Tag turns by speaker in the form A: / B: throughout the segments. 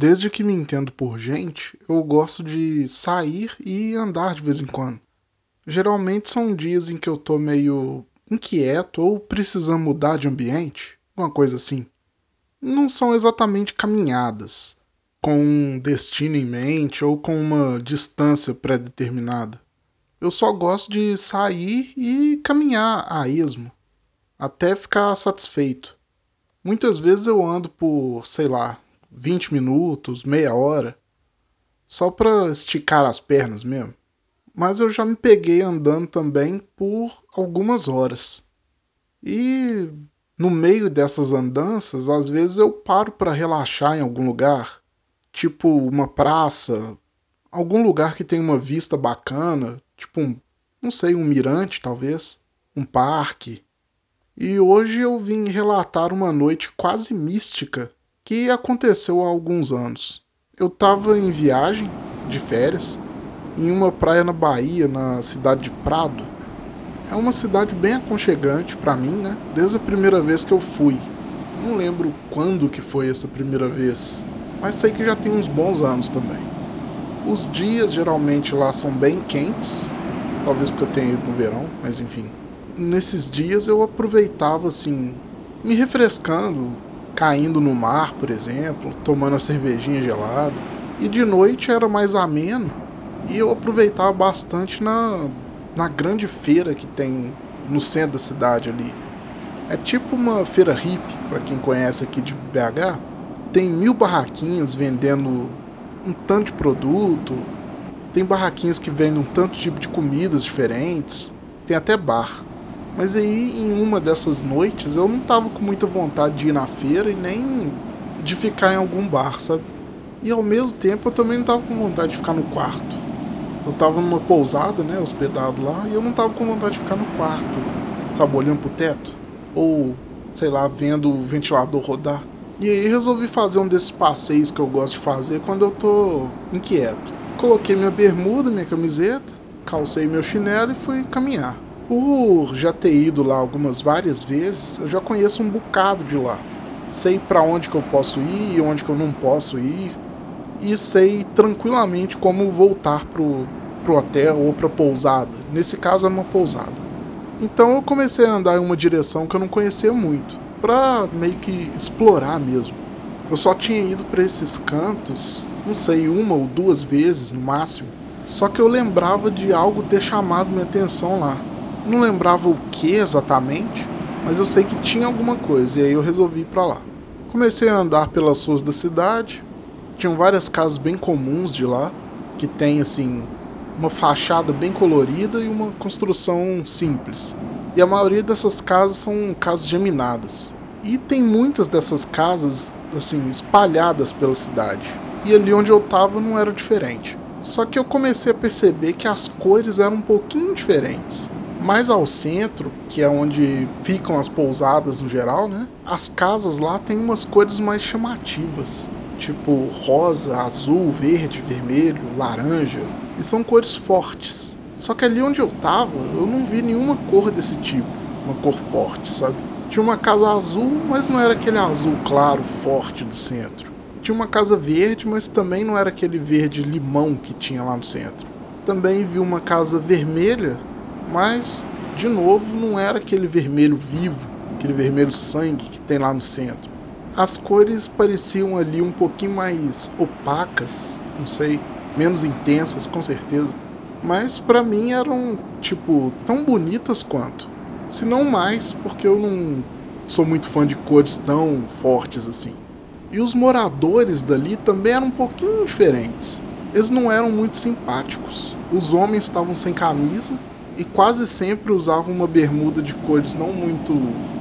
A: Desde que me entendo por gente, eu gosto de sair e andar de vez em quando. Geralmente são dias em que eu tô meio inquieto ou precisando mudar de ambiente, uma coisa assim. Não são exatamente caminhadas, com um destino em mente ou com uma distância pré-determinada. Eu só gosto de sair e caminhar a esmo, até ficar satisfeito. Muitas vezes eu ando por, sei lá, 20 minutos, meia hora, só pra esticar as pernas mesmo. Mas eu já me peguei andando também por algumas horas. E no meio dessas andanças, às vezes eu paro pra relaxar em algum lugar, tipo uma praça, algum lugar que tem uma vista bacana, tipo não sei, um mirante talvez, um parque. E hoje eu vim relatar uma noite quase mística que aconteceu há alguns anos. Eu estava em viagem, de férias, em uma praia na Bahia, na cidade de Prado. É uma cidade bem aconchegante pra mim, né? Desde a primeira vez que eu fui. Não lembro quando que foi essa primeira vez, mas sei que já tem uns bons anos também. Os dias geralmente lá são bem quentes, talvez porque eu tenha ido no verão, mas enfim. Nesses dias eu aproveitava assim, me refrescando, caindo no mar, por exemplo, tomando a cervejinha gelada. E de noite era mais ameno e eu aproveitava bastante na grande feira que tem no centro da cidade ali. É tipo uma feira hippie, para quem conhece aqui de BH. Tem 1000 barraquinhas vendendo um tanto de produto, tem barraquinhas que vendem um tanto tipo de comidas diferentes, tem até bar. Mas aí, em uma dessas noites, eu não tava com muita vontade de ir na feira e nem de ficar em algum bar, sabe? E ao mesmo tempo, eu também não tava com vontade de ficar no quarto. Eu tava numa pousada, né, hospedado lá, e eu não tava com vontade de ficar no quarto, sabe, olhando pro teto. Ou, sei lá, vendo o ventilador rodar. E aí resolvi fazer um desses passeios que eu gosto de fazer quando eu tô inquieto. Coloquei minha bermuda, minha camiseta, calcei meu chinelo e fui caminhar. Por já ter ido lá várias vezes, eu já conheço um bocado de lá. Sei pra onde que eu posso ir e onde que eu não posso ir. E sei tranquilamente como voltar pro hotel ou pra pousada. Nesse caso era uma pousada. Então eu comecei a andar em uma direção que eu não conhecia muito, pra meio que explorar mesmo. Eu só tinha ido pra esses cantos, não sei, uma ou duas vezes no máximo. Só que eu lembrava de algo ter chamado minha atenção lá. Não lembrava o que exatamente, mas eu sei que tinha alguma coisa e aí eu resolvi ir pra lá. Comecei a andar pelas ruas da cidade. Tinham várias casas bem comuns de lá, que tem assim uma fachada bem colorida e uma construção simples. E a maioria dessas casas são casas geminadas. E tem muitas dessas casas assim espalhadas pela cidade. E ali onde eu tava não era diferente. Só que eu comecei a perceber que as cores eram um pouquinho diferentes. Mais ao centro, que é onde ficam as pousadas no geral, né? As casas lá têm umas cores mais chamativas. Tipo rosa, azul, verde, vermelho, laranja. E são cores fortes. Só que ali onde eu tava, eu não vi nenhuma cor desse tipo. Uma cor forte, sabe? Tinha uma casa azul, mas não era aquele azul claro, forte do centro. Tinha uma casa verde, mas também não era aquele verde limão que tinha lá no centro. Também vi uma casa vermelha, mas, de novo, não era aquele vermelho vivo, aquele vermelho sangue que tem lá no centro. As cores pareciam ali um pouquinho mais opacas, não sei, menos intensas, com certeza. Mas pra mim eram, tipo, tão bonitas quanto. Se não mais, porque eu não sou muito fã de cores tão fortes assim. E os moradores dali também eram um pouquinho diferentes. Eles não eram muito simpáticos. Os homens estavam sem camisa e quase sempre usavam uma bermuda de cores não muito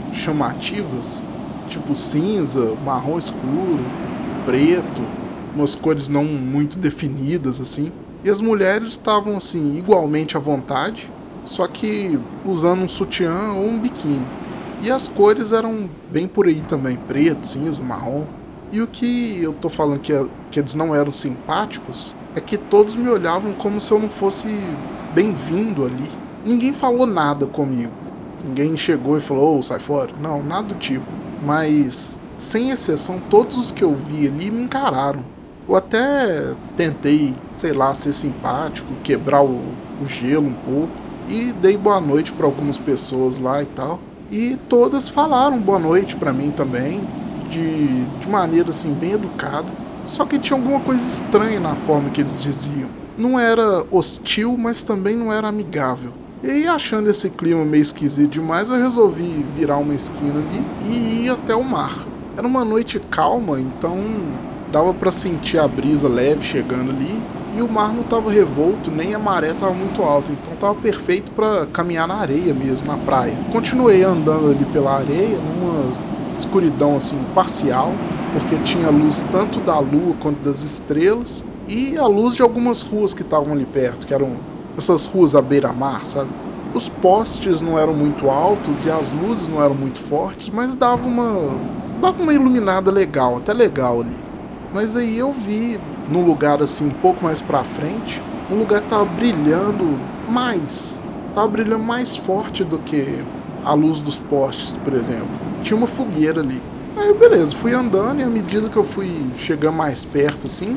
A: chamativas, tipo cinza, marrom escuro, preto, umas cores não muito definidas assim. E as mulheres estavam assim igualmente à vontade, só que usando um sutiã ou um biquíni. E as cores eram bem por aí também, preto, cinza, marrom. E o que eu tô falando que eles não eram simpáticos é que todos me olhavam como se eu não fosse bem-vindo ali. Ninguém falou nada comigo. Ninguém chegou e falou, sai fora. Não, nada do tipo. Mas, sem exceção, todos os que eu vi ali me encararam. Eu até tentei, sei lá, ser simpático, quebrar o gelo um pouco e dei boa noite para algumas pessoas lá e tal. E todas falaram boa noite para mim também, de maneira assim bem educada. Só que tinha alguma coisa estranha na forma que eles diziam. Não era hostil, mas também não era amigável. E aí, achando esse clima meio esquisito demais, eu resolvi virar uma esquina ali e ir até o mar. Era uma noite calma, então dava pra sentir a brisa leve chegando ali. E o mar não tava revolto, nem a maré tava muito alta, então tava perfeito pra caminhar na areia mesmo, na praia. Continuei andando ali pela areia, numa escuridão assim parcial, porque tinha luz tanto da lua quanto das estrelas, e a luz de algumas ruas que estavam ali perto, que eram essas ruas à beira-mar, sabe? Os postes não eram muito altos e as luzes não eram muito fortes, mas dava uma iluminada legal, até legal ali. Mas aí eu vi, num lugar assim, um pouco mais pra frente, um lugar que tava brilhando mais. Tava brilhando mais forte do que a luz dos postes, por exemplo. Tinha uma fogueira ali. Aí beleza, fui andando e à medida que eu fui chegando mais perto assim,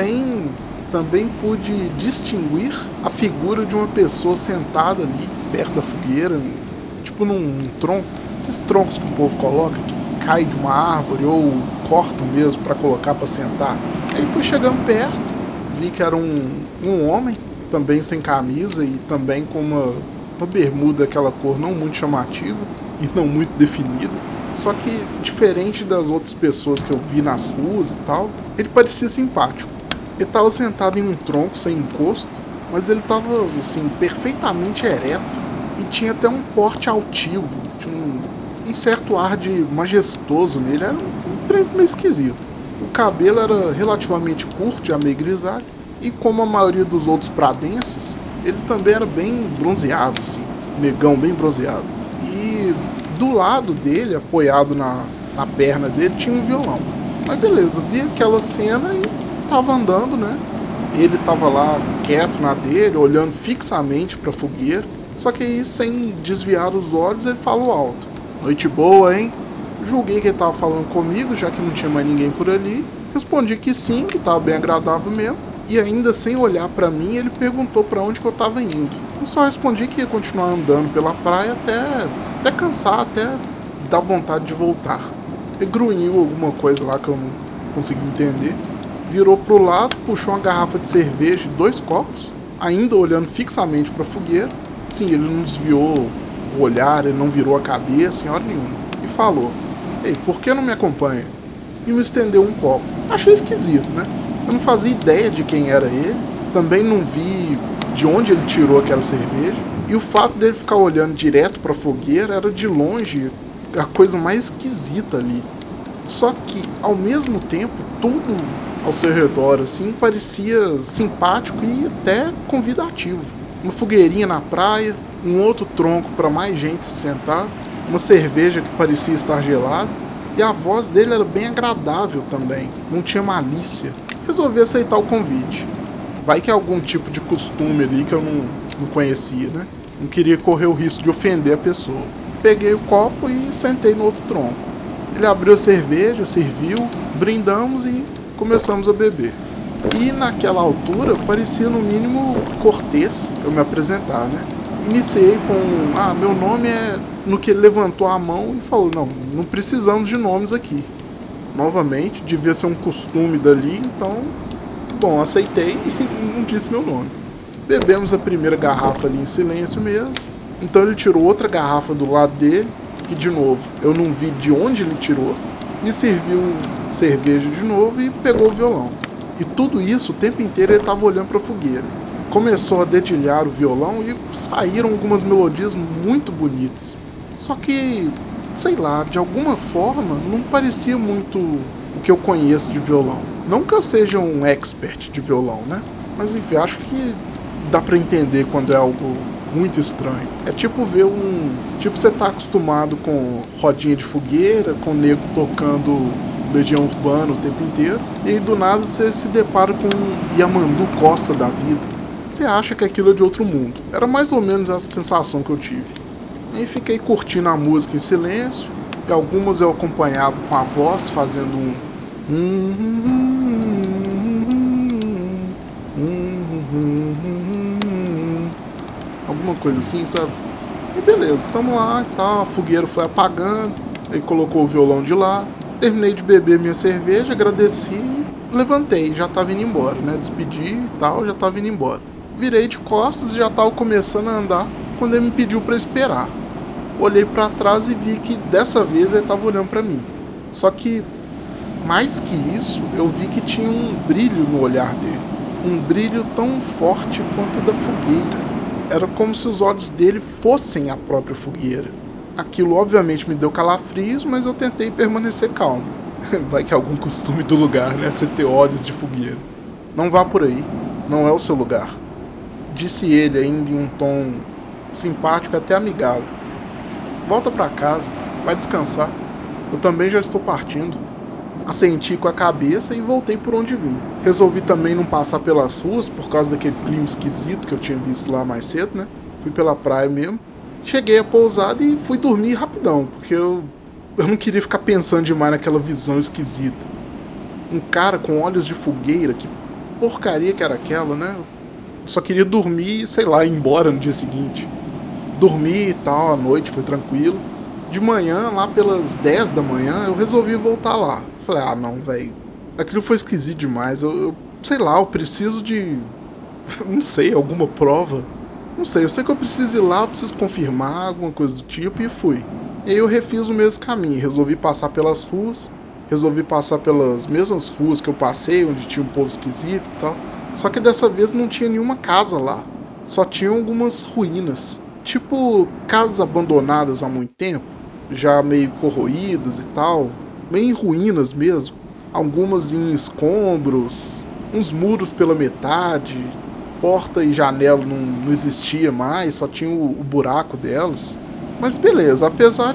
A: também pude distinguir a figura de uma pessoa sentada ali, perto da fogueira, tipo num tronco. Esses troncos que o povo coloca, que cai de uma árvore ou cortam mesmo para colocar para sentar. Aí fui chegando perto, vi que era um homem, também sem camisa e também com uma bermuda daquela cor não muito chamativa e não muito definida. Só que, diferente das outras pessoas que eu vi nas ruas e tal, ele parecia simpático. Ele estava sentado em um tronco sem encosto, mas ele estava, assim, perfeitamente ereto e tinha até um porte altivo, tinha um certo ar de majestoso nele, era um trem meio esquisito. O cabelo era relativamente curto, já meio grisalho, e como a maioria dos outros pradenses, ele também era bem bronzeado, assim, negão bem bronzeado. E do lado dele, apoiado na perna dele, tinha um violão. Mas beleza, vi aquela cena e tava andando, né? Ele tava lá quieto na dele, olhando fixamente pra fogueira. Só que aí, sem desviar os olhos, ele falou alto: "Noite boa, hein?" Julguei que ele tava falando comigo, já que não tinha mais ninguém por ali. Respondi que sim, que tava bem agradável mesmo. E ainda sem olhar pra mim, ele perguntou pra onde que eu tava indo. Eu só respondi que ia continuar andando pela praia até cansar, até dar vontade de voltar. Ele grunhiu alguma coisa lá que eu não consegui entender. Virou pro lado, puxou uma garrafa de cerveja e 2 copos, ainda olhando fixamente pra fogueira. Sim, ele não desviou o olhar, ele não virou a cabeça, em hora nenhuma. E falou: "Ei, por que não me acompanha?" E me estendeu um copo. Achei esquisito, né? Eu não fazia ideia de quem era ele, também não vi de onde ele tirou aquela cerveja, e o fato dele ficar olhando direto pra fogueira era de longe a coisa mais esquisita ali. Só que, ao mesmo tempo, tudo ao seu redor assim parecia simpático e até convidativo. Uma fogueirinha na praia, um outro tronco para mais gente se sentar, uma cerveja que parecia estar gelada, e a voz dele era bem agradável também, não tinha malícia. Resolvi aceitar o convite. Vai que é algum tipo de costume ali que eu não conhecia, né? Não queria correr o risco de ofender a pessoa. Peguei o copo e sentei no outro tronco. Ele abriu a cerveja, serviu, brindamos e começamos a beber. E naquela altura parecia no mínimo cortês eu me apresentar, né? Iniciei com: "Meu nome é..." No que ele levantou a mão e falou: não precisamos de nomes aqui." Novamente, devia ser um costume dali, então, bom, aceitei e não disse meu nome. Bebemos a primeira garrafa ali em silêncio mesmo. Então ele tirou outra garrafa do lado dele, que de novo eu não vi de onde ele tirou, me serviu cerveja de novo e pegou o violão. E tudo isso, o tempo inteiro ele estava olhando para a fogueira. Começou a dedilhar o violão e saíram algumas melodias muito bonitas. Só que, sei lá, de alguma forma não parecia muito o que eu conheço de violão. Não que eu seja um expert de violão, né? Mas enfim, acho que dá pra entender quando é algo muito estranho. É tipo ver Tipo, você tá acostumado com rodinha de fogueira, com nego tocando Legião Urbana o tempo inteiro, e aí do nada você se depara com um Yamandu Costa da vida. Você acha que aquilo é de outro mundo. Era mais ou menos essa sensação que eu tive. Aí fiquei curtindo a música em silêncio, e algumas eu acompanhava com a voz, fazendo um... Alguma coisa assim, sabe? E beleza, tamo lá e tal, a fogueira foi apagando, aí colocou o violão de lado, terminei de beber minha cerveja, agradeci, levantei, já tava indo embora, né? Despedi e tal, já tava indo embora. Virei de costas e já tava começando a andar quando ele me pediu pra esperar. Olhei pra trás e vi que dessa vez ele tava olhando pra mim. Só que, mais que isso, eu vi que tinha um brilho no olhar dele. Um brilho tão forte quanto o da fogueira. Era como se os olhos dele fossem a própria fogueira. Aquilo obviamente me deu calafrios, mas eu tentei permanecer calmo. Vai que é algum costume do lugar, né? Você ter olhos de fogueira. Não vá por aí. Não é o seu lugar. Disse ele ainda em um tom simpático até amigável. Volta pra casa. Vai descansar. Eu também já estou partindo. Assenti com a cabeça e voltei por onde vim. Resolvi também não passar pelas ruas por causa daquele clima esquisito que eu tinha visto lá mais cedo, né? Fui pela praia mesmo. Cheguei à pousada e fui dormir rapidão, porque eu não queria ficar pensando demais naquela visão esquisita. Um cara com olhos de fogueira, que porcaria que era aquela, né? Eu só queria dormir e, sei lá, ir embora no dia seguinte. Dormi e tal, à noite foi tranquilo. De manhã, lá pelas 10 da manhã, eu resolvi voltar lá. Falei, ah não, velho. Aquilo foi esquisito demais. Eu sei lá, eu preciso de. Não sei, alguma prova. Não sei, eu sei que eu preciso ir lá, eu preciso confirmar, alguma coisa do tipo, e fui. E aí eu refiz o mesmo caminho. Resolvi passar pelas ruas. Resolvi passar pelas mesmas ruas que eu passei, onde tinha um povo esquisito e tal. Só que dessa vez não tinha nenhuma casa lá. Só tinham algumas ruínas. Tipo, casas abandonadas há muito tempo, já meio corroídas e tal, meio em ruínas mesmo, algumas em escombros, uns muros pela metade, porta e janela não existia mais, só tinha o buraco delas. Mas beleza, apesar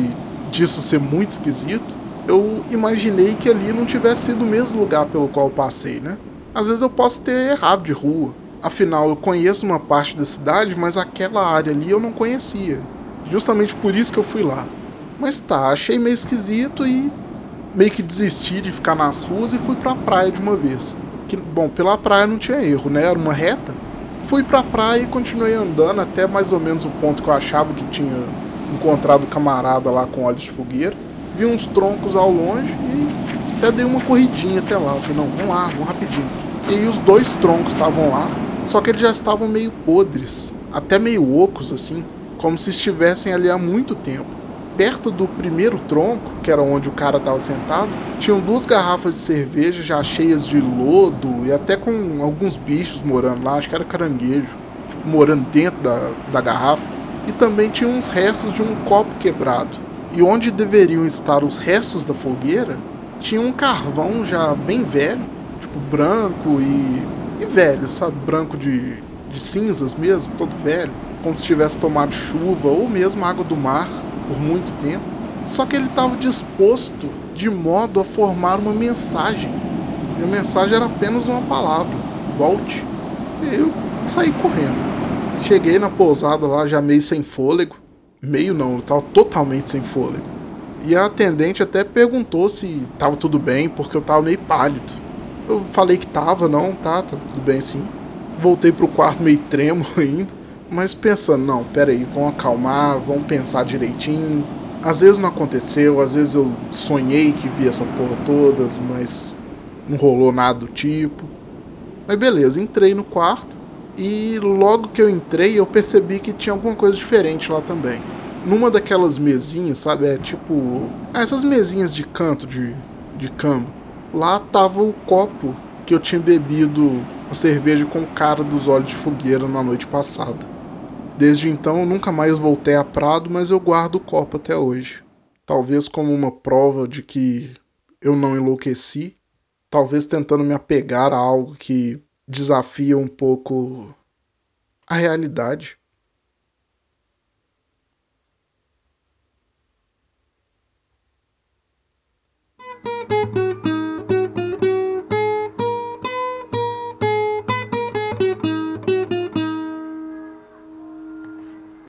A: disso ser muito esquisito, eu imaginei que ali não tivesse sido o mesmo lugar pelo qual eu passei, né? Às vezes eu posso ter errado de rua. Afinal, eu conheço uma parte da cidade, mas aquela área ali eu não conhecia. Justamente por isso que eu fui lá. Mas tá, achei meio esquisito e meio que desisti de ficar nas ruas e fui pra praia de uma vez. Que, bom, pela praia não tinha erro, né? Era uma reta. Fui pra praia e continuei andando até mais ou menos o ponto que eu achava que tinha encontrado o camarada lá com olhos de fogueira. Vi uns troncos ao longe e até dei uma corridinha até lá. Eu falei, não, vamos lá, vamos rapidinho. E aí os dois troncos estavam lá, só que eles já estavam meio podres, até meio ocos assim, como se estivessem ali há muito tempo. Perto do primeiro tronco, que era onde o cara estava sentado, tinham duas garrafas de cerveja já cheias de lodo e até com alguns bichos morando lá, acho que era caranguejo, tipo, morando dentro da garrafa. E também tinha uns restos de um copo quebrado. E onde deveriam estar os restos da fogueira, tinha um carvão já bem velho, tipo branco e velho, sabe? Branco de cinzas mesmo, todo velho, como se tivesse tomado chuva ou mesmo água do mar por muito tempo. Só que ele estava disposto de modo a formar uma mensagem. E a mensagem era apenas uma palavra: volte. E eu saí correndo. Cheguei na pousada lá já meio sem fôlego. Meio não, eu tava totalmente sem fôlego. E a atendente até perguntou se tava tudo bem, porque eu tava meio pálido. Eu falei que tava, não, tá tudo bem sim. Voltei pro quarto meio trêmulo ainda, mas pensando, não, pera aí, vamos acalmar, vamos pensar direitinho. Às vezes não aconteceu, às vezes eu sonhei que vi essa porra toda, mas não rolou nada do tipo. Mas beleza, entrei no quarto e logo que eu entrei eu percebi que tinha alguma coisa diferente lá também. Numa daquelas mesinhas, sabe, é tipo... essas mesinhas de canto de cama. Lá tava o copo que eu tinha bebido a cerveja com o cara dos olhos de fogueira na noite passada. Desde então eu nunca mais voltei a Prado, mas eu guardo o copo até hoje. Talvez como uma prova de que eu não enlouqueci, talvez tentando me apegar a algo que desafia um pouco a realidade.